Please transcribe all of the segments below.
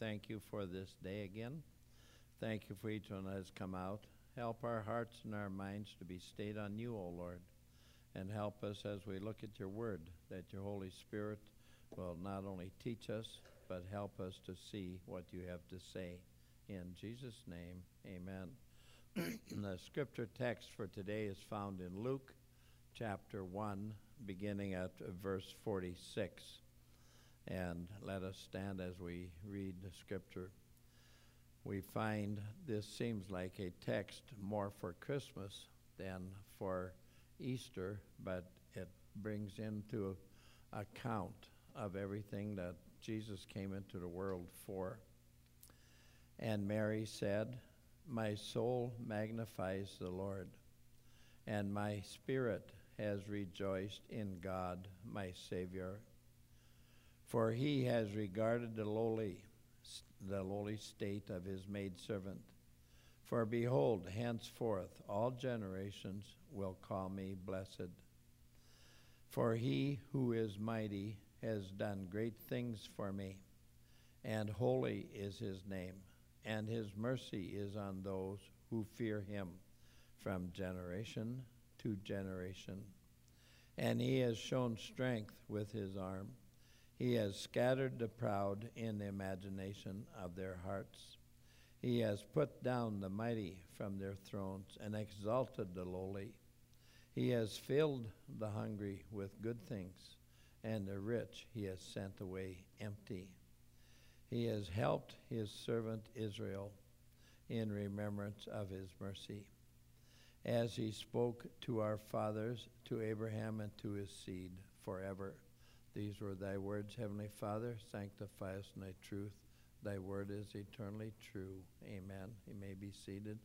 thank you for this day again. Thank you for each one that has come out. Help our hearts and our minds to be stayed on you, O Lord, and help us as we look at your word, that your Holy Spirit will not only teach us, but help us to see what you have to say. In Jesus' name, amen. The scripture text for today is found in Luke chapter 1, beginning at verse 46. And let us stand as we read the scripture. We find this seems like a text more for Christmas than for Easter, but it brings into account of everything that Jesus came into the world for. And Mary said, "My soul magnifies the Lord, and my spirit has rejoiced in God, my Savior. For he has regarded the lowly state of his maidservant. For behold, henceforth all generations will call me blessed. For he who is mighty has done great things for me, and holy is his name, and his mercy is on those who fear him from generation to generation. And he has shown strength with his arm. He has scattered the proud in the imagination of their hearts. He has put down the mighty from their thrones and exalted the lowly. He has filled the hungry with good things, and the rich he has sent away empty. He has helped his servant Israel in remembrance of his mercy, as he spoke to our fathers, to Abraham and to his seed forever. These were thy words, Heavenly Father. Sanctify us in thy truth. Thy word is eternally true. Amen. You may be seated.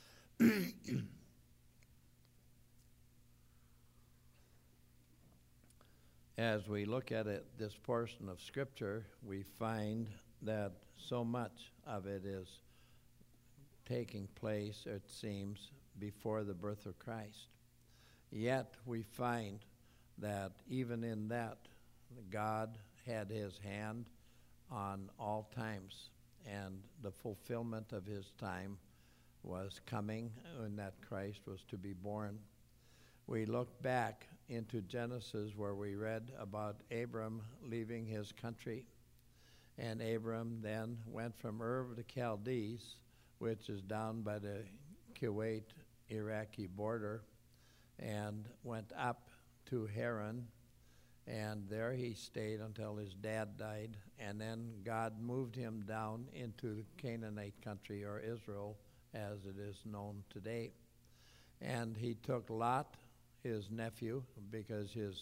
As we look at it, this portion of Scripture, we find that so much of it is taking place, it seems, before the birth of Christ. Yet we find that even in that, God had his hand on all times, and the fulfillment of his time was coming when that Christ was to be born. We look back into Genesis where we read about Abram leaving his country, and Abram then went from Ur of the Chaldees, which is down by the Kuwait-Iraqi border, and went up to Haran. And there he stayed until his dad died. And then God moved him down into the Canaanite country, or Israel, as it is known today. And he took Lot, his nephew, because his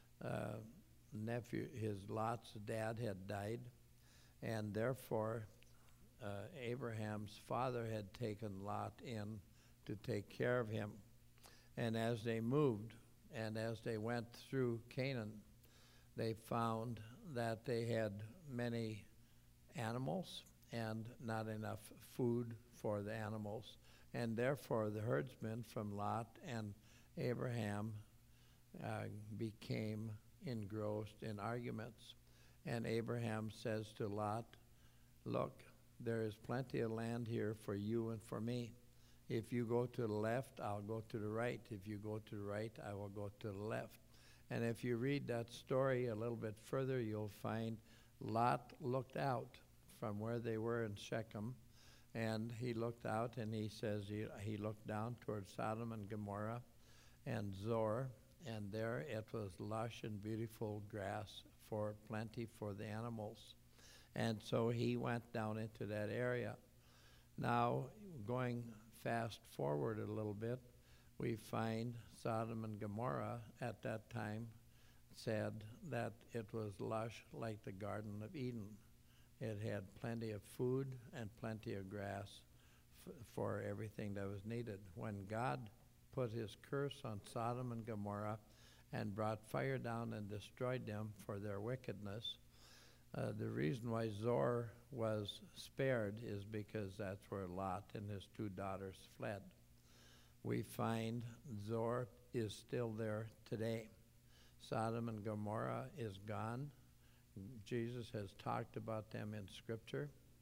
Lot's dad had died. And therefore, Abraham's father had taken Lot in to take care of him. And as they moved, and as they went through Canaan, they found that they had many animals and not enough food for the animals. And therefore, the herdsmen from Lot and Abraham became engrossed in arguments. And Abraham says to Lot, "Look, there is plenty of land here for you and for me. If you go to the left, I'll go to the right. If you go to the right, I will go to the left." And if you read that story a little bit further, you'll find Lot looked out from where they were in Shechem, and he looked out, and he says he looked down towards Sodom and Gomorrah and Zoar, and there it was lush and beautiful grass for plenty for the animals. And so he went down into that area. Now, going fast forward a little bit, we find Sodom and Gomorrah at that time said that it was lush like the Garden of Eden. It had plenty of food and plenty of grass for everything that was needed. When God put his curse on Sodom and Gomorrah and brought fire down and destroyed them for their wickedness, the reason why Zoar was spared is because that's where Lot and his two daughters fled. We find Zoar is still there today. Sodom and Gomorrah is gone. Jesus has talked about them in Scripture.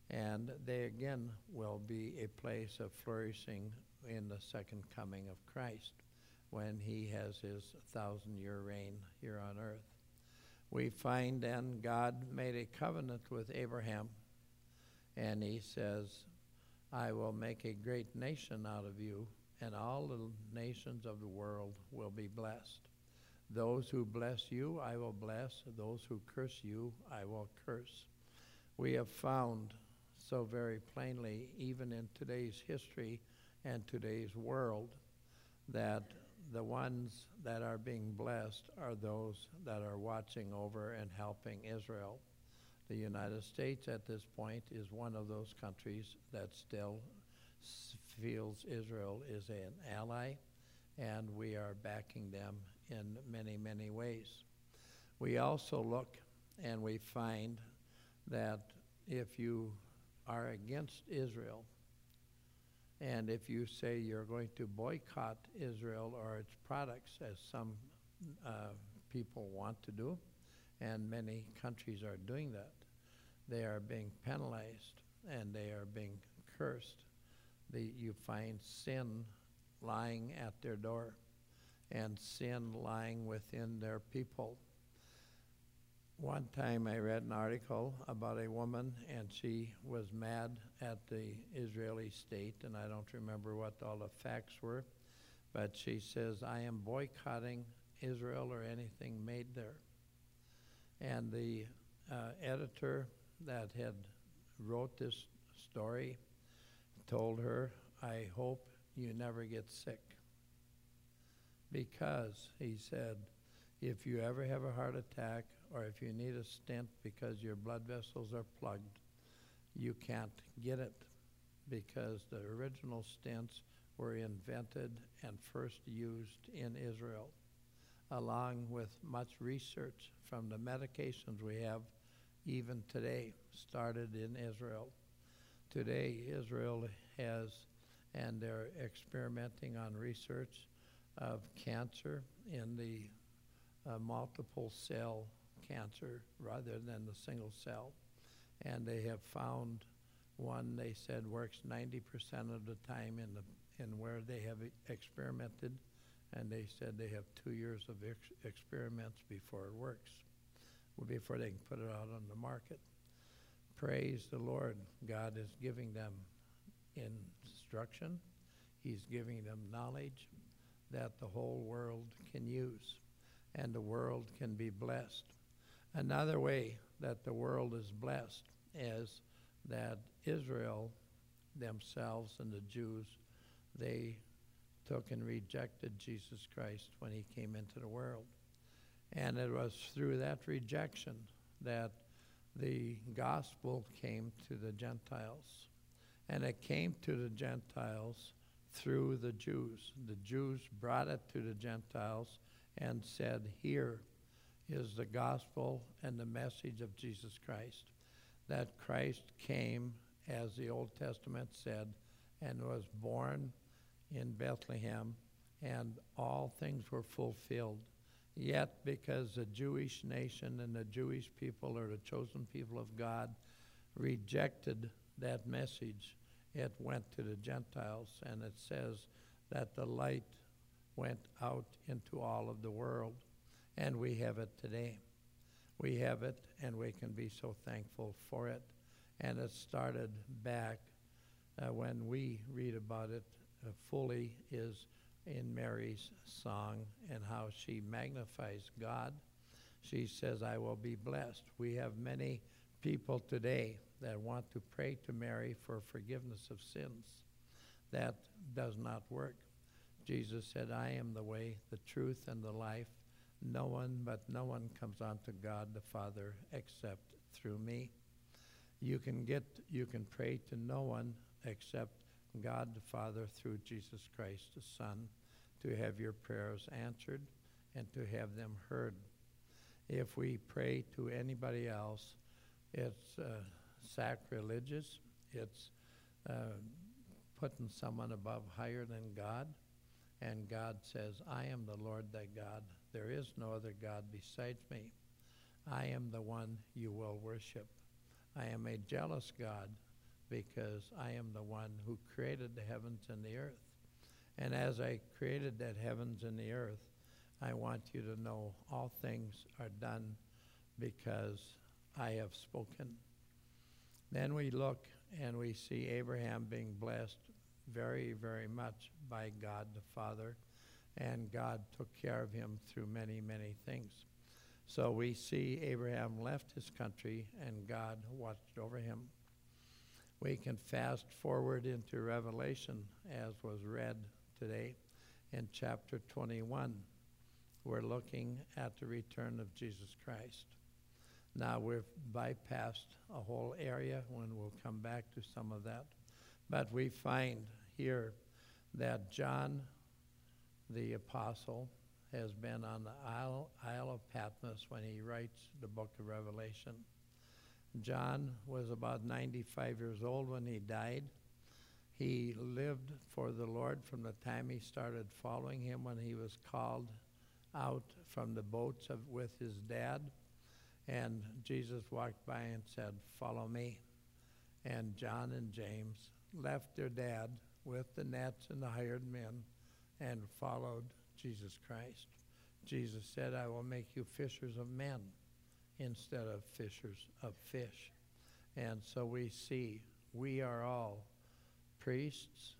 And they again will be a place of flourishing in the second coming of Christ when he has his 1,000-year reign here on earth. We find then God made a covenant with Abraham, and he says, I will make a great nation out of you, and all the nations of the world will be blessed. Those who bless you, I will bless. Those who curse you, I will curse. We have found so very plainly, even in today's history and today's world, that the ones that are being blessed are those that are watching over and helping Israel. The United States at this point is one of those countries that still feels Israel is an ally, and we are backing them in many, many ways. We also look and we find that if you are against Israel, and if you say you're going to boycott Israel or its products, as some people want to do, and many countries are doing that, they are being penalized and they are being cursed. You find sin lying at their door and sin lying within their people. One time I read an article about a woman, and she was mad at the Israeli state, and I don't remember what all the facts were, but she says, I am boycotting Israel or anything made there. And the editor that had wrote this story told her, I hope you never get sick. Because, he said, if you ever have a heart attack or if you need a stent because your blood vessels are plugged, you can't get it, because the original stents were invented and first used in Israel, along with much research from the medications we have even today, started in Israel. Today, Israel has, and they're experimenting on research of cancer in the multiple cell cancer rather than the single cell. And they have found one, they said, works 90% of the time in where they have experimented, and they said they have 2 years of experiments before it works, before they can put it out on the market. Praise the Lord. God is giving them instruction. He's giving them knowledge that the whole world can use, and the world can be blessed. Another way that the world is blessed is that Israel themselves and the Jews, they took and rejected Jesus Christ when he came into the world. And it was through that rejection that the gospel came to the Gentiles. And it came to the Gentiles through the Jews. The Jews brought it to the Gentiles and said, here is the gospel and the message of Jesus Christ, that Christ came, as the Old Testament said, and was born in Bethlehem, and all things were fulfilled. Yet, because the Jewish nation and the Jewish people, or the chosen people of God, rejected that message, it went to the Gentiles, and it says that the light went out into all of the world, and we have it today. We have it, and we can be so thankful for it. And it started back when we read about it fully is in Mary's song, and how she magnifies God. She says, I will be blessed. We have many people today that want to pray to Mary for forgiveness of sins. That does not work. Jesus said, I am the way, the truth, and the life. No one comes unto God the Father except through me. You can pray to no one except God the Father through Jesus Christ the Son, to have your prayers answered and to have them heard. If we pray to anybody else, it's sacrilegious. It's putting someone above, higher than God. And God says, I am the Lord thy God. There is no other God besides me. I am the one you will worship. I am a jealous God. because I am the one who created the heavens and the earth. And as I created that heavens and the earth, I want you to know all things are done because I have spoken. Then we look and we see Abraham being blessed very, very much by God the Father, and God took care of him through many, many things. So we see Abraham left his country and God watched over him. We can fast forward into Revelation, as was read today in chapter 21. We're looking at the return of Jesus Christ. Now we've bypassed a whole area when we'll come back to some of that. But we find here that John the apostle has been on the Isle of Patmos when he writes the book of Revelation. John was about 95 years old when he died. He lived for the Lord from the time he started following him when he was called out from the boats with his dad. And Jesus walked by and said, "Follow me." And John and James left their dad with the nets and the hired men and followed Jesus Christ. Jesus said, "I will make you fishers of men instead of fishers of fish." And so we see we are all priests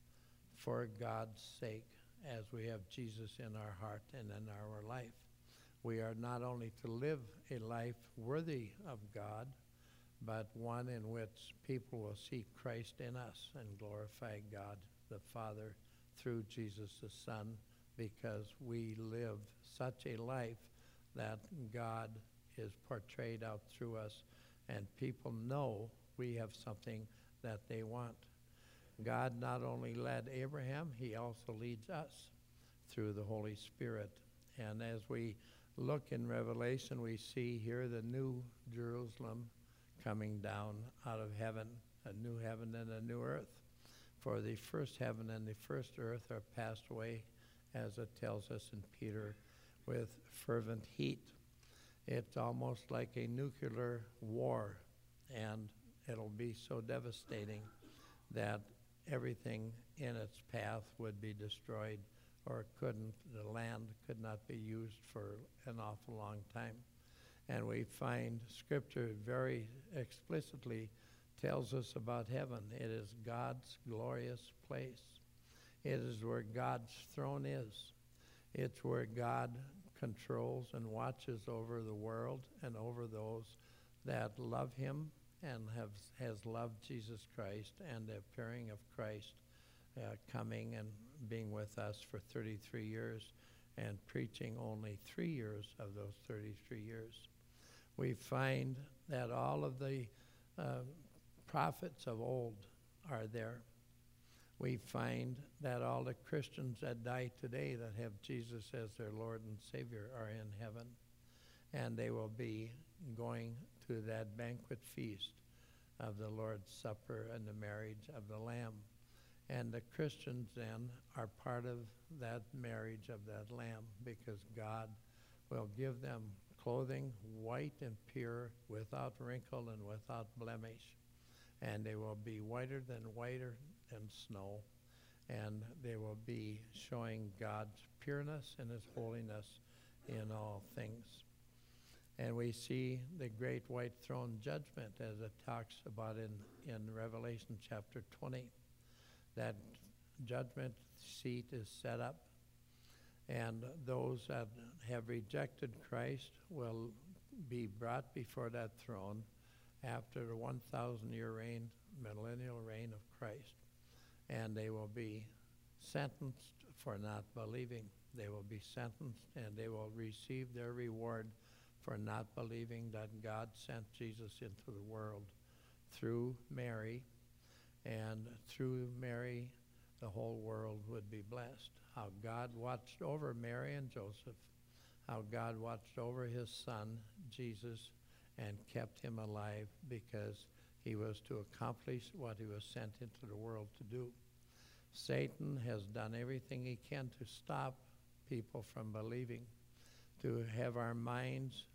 for God's sake as we have Jesus in our heart and in our life. We are not only to live a life worthy of God, but one in which people will see Christ in us and glorify God the Father through Jesus the Son, because we live such a life that God is portrayed out through us, and people know we have something that they want. God not only led Abraham, he also leads us through the Holy Spirit. And as we look in Revelation, we see here the new Jerusalem coming down out of heaven, a new heaven and a new earth. For the first heaven and the first earth are passed away, as it tells us in Peter, with fervent heat. It's almost like a nuclear war, and it'll be so devastating that everything in its path would be destroyed, or the land could not be used for an awful long time. And we find Scripture very explicitly tells us about heaven. It is God's glorious place. It is where God's throne is. It's where God controls and watches over the world and over those that love him and has loved Jesus Christ, and the appearing of Christ coming and being with us for 33 years and preaching only 3 years of those 33 years. We find that all of the prophets of old are there. We find that all the Christians that die today that have Jesus as their Lord and Savior are in heaven, and they will be going to that banquet feast of the Lord's Supper and the marriage of the Lamb. And the Christians then are part of that marriage of that Lamb, because God will give them clothing white and pure, without wrinkle and without blemish. And they will be whiter than snow, and they will be showing God's pureness and his holiness in all things. And we see the great white throne judgment, as it talks about in Revelation chapter 20. That judgment seat is set up, and those that have rejected Christ will be brought before that throne after the 1,000-year reign, millennial reign of Christ. And they will be sentenced for not believing. They will be sentenced, and they will receive their reward for not believing that God sent Jesus into the world through Mary, and through Mary the whole world would be blessed. How God watched over Mary and Joseph, how God watched over his son, Jesus, and kept him alive, because he was to accomplish what he was sent into the world to do. Satan has done everything he can to stop people from believing, to have our minds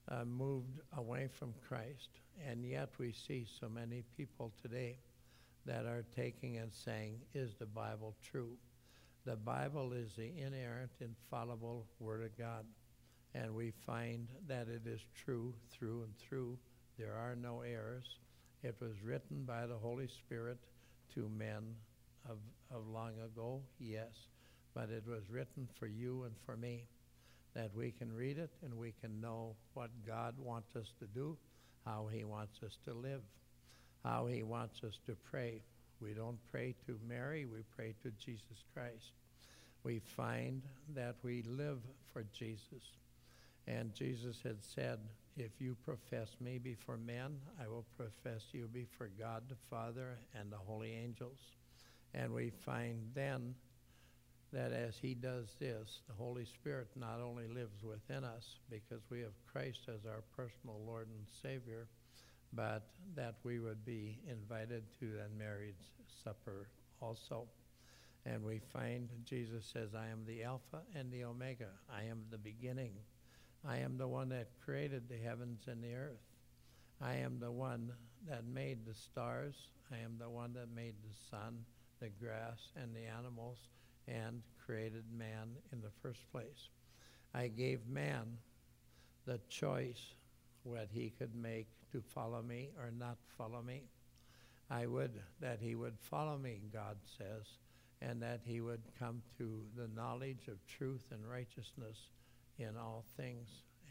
moved away from Christ, and yet we see so many people today that are taking and saying, is the Bible true? The Bible is the inerrant, infallible Word of God, and we find that it is true through and through. There are no errors. It was written by the Holy Spirit to men of long ago, yes, but it was written for you and for me, that we can read it and we can know what God wants us to do, how he wants us to live, how he wants us to pray. We don't pray to Mary, we pray to Jesus Christ. We find that we live for Jesus. And Jesus had said, if you profess me before men, I will profess you before God the Father and the holy angels. And we find then that as he does this, the Holy Spirit not only lives within us because we have Christ as our personal Lord and Savior, but that we would be invited to the marriage supper also. And we find Jesus says, I am the Alpha and the Omega. I am the beginning. I am the one that created the heavens and the earth. I am the one that made the stars. I am the one that made the sun, the grass, and the animals, and created man in the first place. I gave man the choice what he could make to follow me or not follow me. I would that he would follow me, God says, and that he would come to the knowledge of truth and righteousness in all things,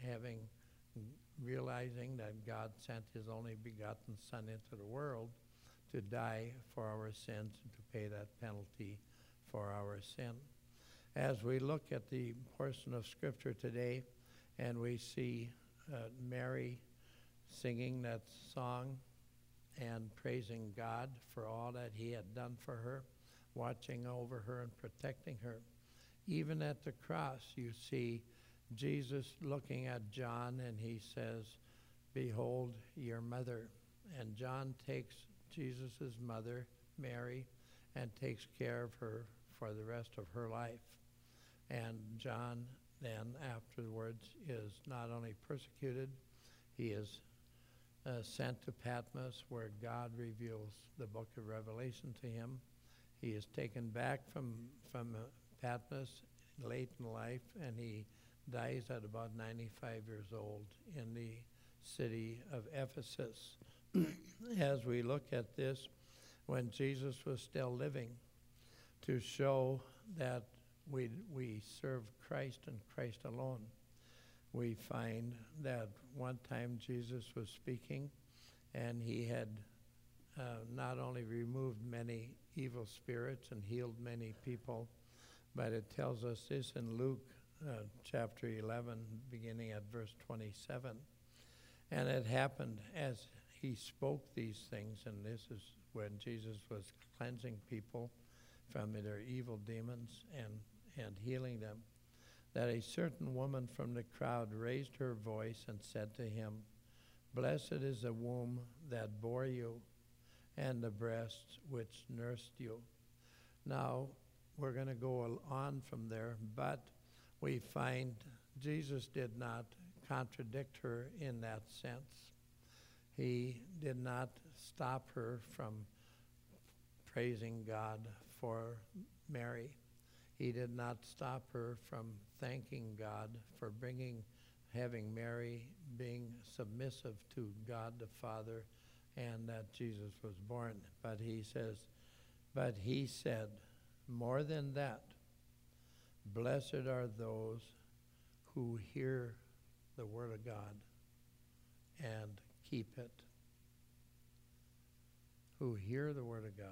realizing that God sent his only begotten Son into the world to die for our sins and to pay that penalty for our sin. As we look at the portion of Scripture today, and we see Mary singing that song and praising God for all that he had done for her, watching over her and protecting her. Even at the cross, you see Jesus looking at John, and he says, behold your mother. And John takes Jesus' mother, Mary, and takes care of her for the rest of her life. And John then afterwards is not only persecuted, he is sent to Patmos, where God reveals the book of Revelation to him. He is taken back from Patmos late in life, and he dies at about 95 years old in the city of Ephesus. As we look at this, when Jesus was still living, to show that we serve Christ and Christ alone, we find that one time Jesus was speaking, and he had not only removed many evil spirits and healed many people, but it tells us this in Luke chapter 11, beginning at verse 27. And it happened as he spoke these things, and this is when Jesus was cleansing people from their evil demons and healing them, that a certain woman from the crowd raised her voice and said to him, blessed is the womb that bore you, and the breasts which nursed you. Now, we're going to go on from there, but we find Jesus did not contradict her in that sense. He did not stop her from praising God for Mary. He did not stop her from thanking God for having Mary being submissive to God the Father, and that Jesus was born. But he said, more than that, blessed are those who hear the word of God and keep it. Who hear the word of God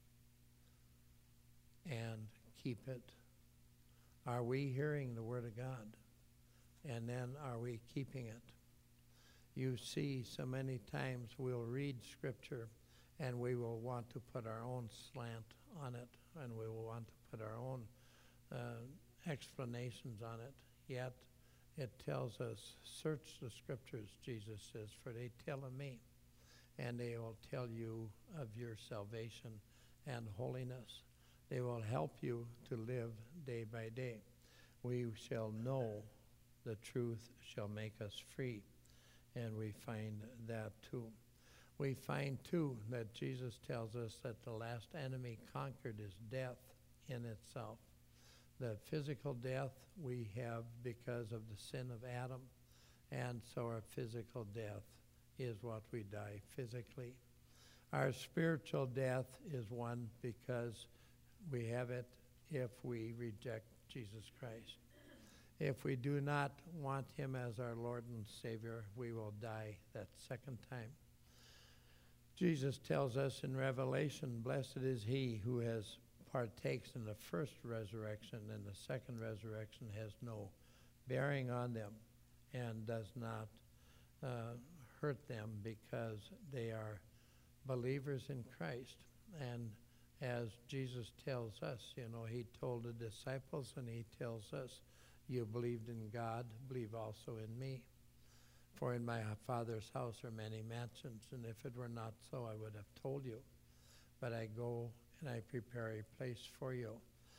and keep it. Are we hearing the word of God? And then are we keeping it? You see, so many times we'll read Scripture and we will want to put our own slant on it, and we will want to put our own explanations on it. Yet it tells us, search the Scriptures, Jesus says, for they tell of me, and they will tell you of your salvation and holiness. They will help you to live day by day. We shall know the truth shall make us free. And we find that too. We find too that Jesus tells us that the last enemy conquered is death in itself. The physical death we have because of the sin of Adam, and so our physical death is what we die physically. Our spiritual death is one because we have it if we reject Jesus Christ. If we do not want him as our Lord and Savior, we will die that second time. Jesus tells us in Revelation, blessed is he who has partakes in the first resurrection, and the second resurrection has no bearing on them and does not hurt them because they are believers in Christ. And as Jesus tells us, he told the disciples and he tells us, you believed in God, believe also in me. For in my Father's house are many mansions, and if it were not so, I would have told you. But I go and I prepare a place for you.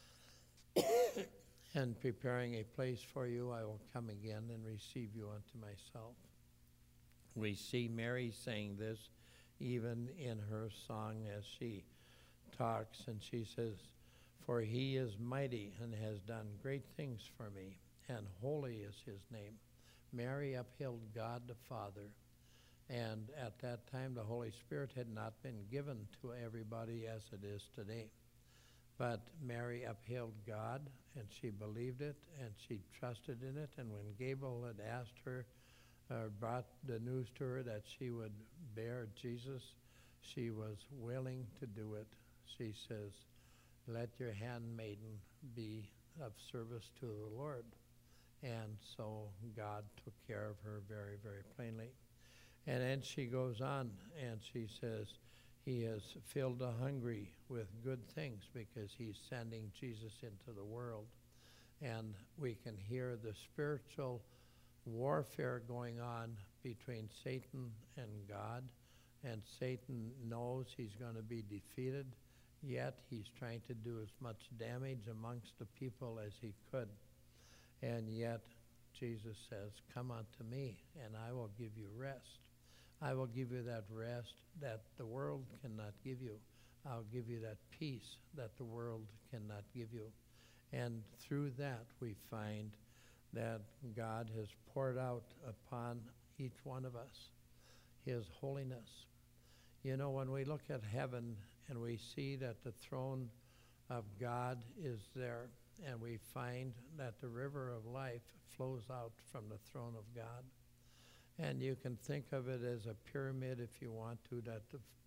And preparing a place for you, I will come again and receive you unto myself. We see Mary saying this even in her song as she talks, and she says, for he is mighty and has done great things for me, and holy is his name. Mary upheld God the Father, and at that time the Holy Spirit had not been given to everybody as it is today. But Mary upheld God, and she believed it, and she trusted in it, and when Gabriel had asked her, brought the news to her that she would bear Jesus, she was willing to do it. She says, let your handmaiden be of service to the Lord. And so God took care of her very, very plainly. And then she goes on and she says, he has filled the hungry with good things because he's sending Jesus into the world. And we can hear the spiritual warfare going on between Satan and God. And Satan knows he's going to be defeated, yet he's trying to do as much damage amongst the people as he could. And yet Jesus says, come unto me, and I will give you rest. I will give you that rest that the world cannot give you. I'll give you that peace that the world cannot give you. And through that we find that God has poured out upon each one of us his holiness. When we look at heaven and we see that the throne of God is there, and we find that the river of life flows out from the throne of God. And you can think of it as a pyramid if you want to, that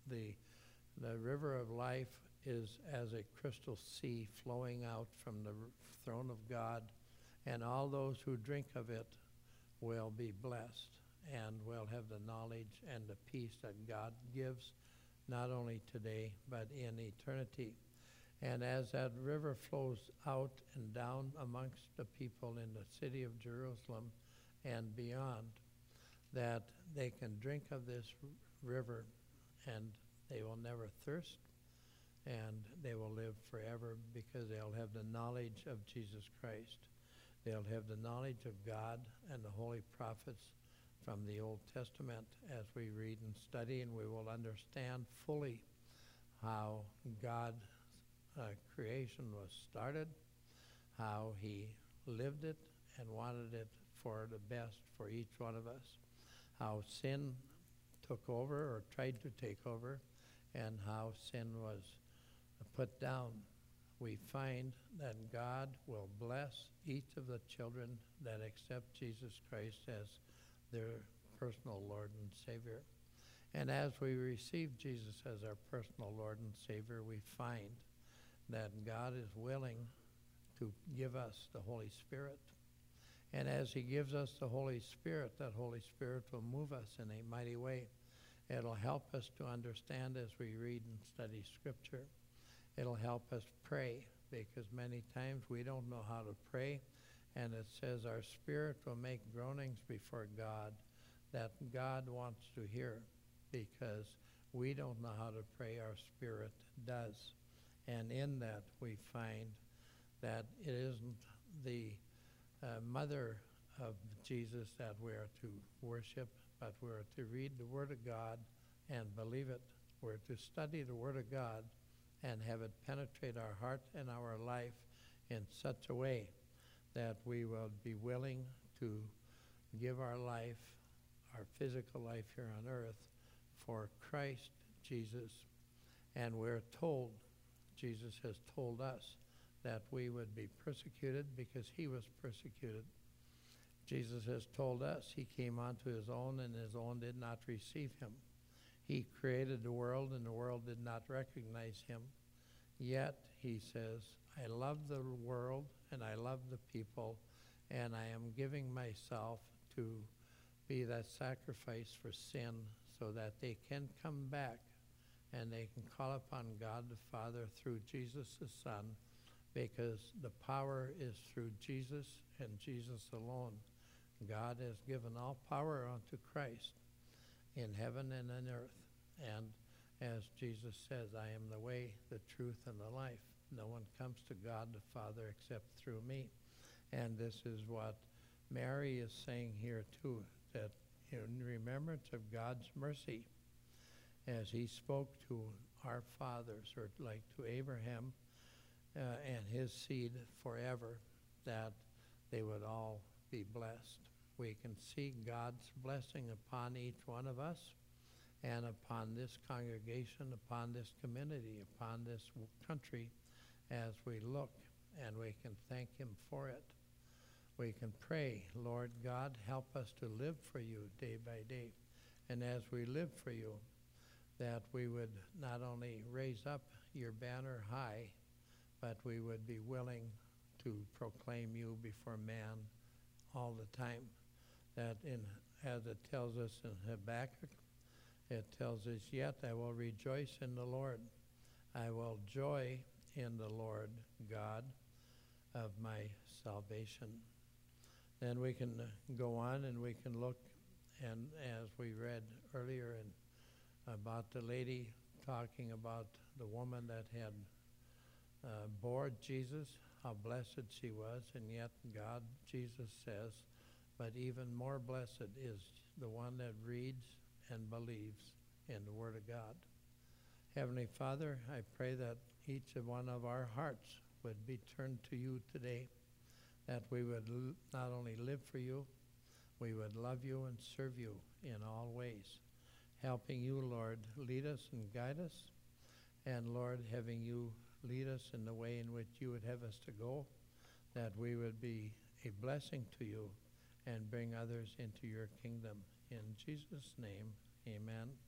the river of life is as a crystal sea flowing out from the throne of God, and all those who drink of it will be blessed and will have the knowledge and the peace that God gives, not only today, but in eternity. And as that river flows out and down amongst the people in the city of Jerusalem and beyond, that they can drink of this river and they will never thirst and they will live forever because they'll have the knowledge of Jesus Christ. They'll have the knowledge of God and the holy prophets from the Old Testament as we read and study, and we will understand fully how God's creation was started, how he lived it and wanted it for the best for each one of us, how sin took over or tried to take over, and how sin was put down. We find that God will bless each of the children that accept Jesus Christ as their personal Lord and Savior. And as we receive Jesus as our personal Lord and Savior, we find that God is willing to give us the Holy Spirit. And as he gives us the Holy Spirit, that Holy Spirit will move us in a mighty way. It'll help us to understand as we read and study Scripture. It'll help us pray, because many times we don't know how to pray. And it says our spirit will make groanings before God that God wants to hear, because we don't know how to pray, our spirit does. And in that we find that it isn't the mother of Jesus that we are to worship, but we're to read the Word of God and believe it. We're to study the Word of God and have it penetrate our heart and our life in such a way that we will be willing to give our life, our physical life here on earth, for Christ Jesus. And we're told, Jesus has told us, that we would be persecuted because he was persecuted. Jesus has told us he came unto his own, and his own did not receive him. He created the world, and the world did not recognize him. Yet, he says, I love the world, and I love the people, and I am giving myself to be that sacrifice for sin so that they can come back and they can call upon God the Father through Jesus the Son, because the power is through Jesus and Jesus alone. God has given all power unto Christ in heaven and on earth. And as Jesus says, I am the way, the truth, and the life. No one comes to God the Father except through me. And this is what Mary is saying here too, that in remembrance of God's mercy, as he spoke to our fathers, or like to Abraham and his seed forever, that they would all be blessed. We can see God's blessing upon each one of us and upon this congregation, upon this community, upon this country as we look, and we can thank him for it. We can pray, Lord God, help us to live for you day by day. And as we live for you, that we would not only raise up your banner high, but we would be willing to proclaim you before man all the time. That as it tells us in Habakkuk, it tells us, yet I will rejoice in the Lord. I will joy in the Lord God of my salvation. Then we can go on and we can look, and as we read earlier about the lady talking about the woman that had bore Jesus, how blessed she was, and yet God, Jesus says, but even more blessed is the one that reads and believes in the Word of God. Heavenly Father, I pray that each one of our hearts would be turned to you today, that we would not only live for you, we would love you and serve you in all ways, helping you, Lord, lead us and guide us, and Lord, having you lead us in the way in which you would have us to go, that we would be a blessing to you and bring others into your kingdom. In Jesus' name, amen.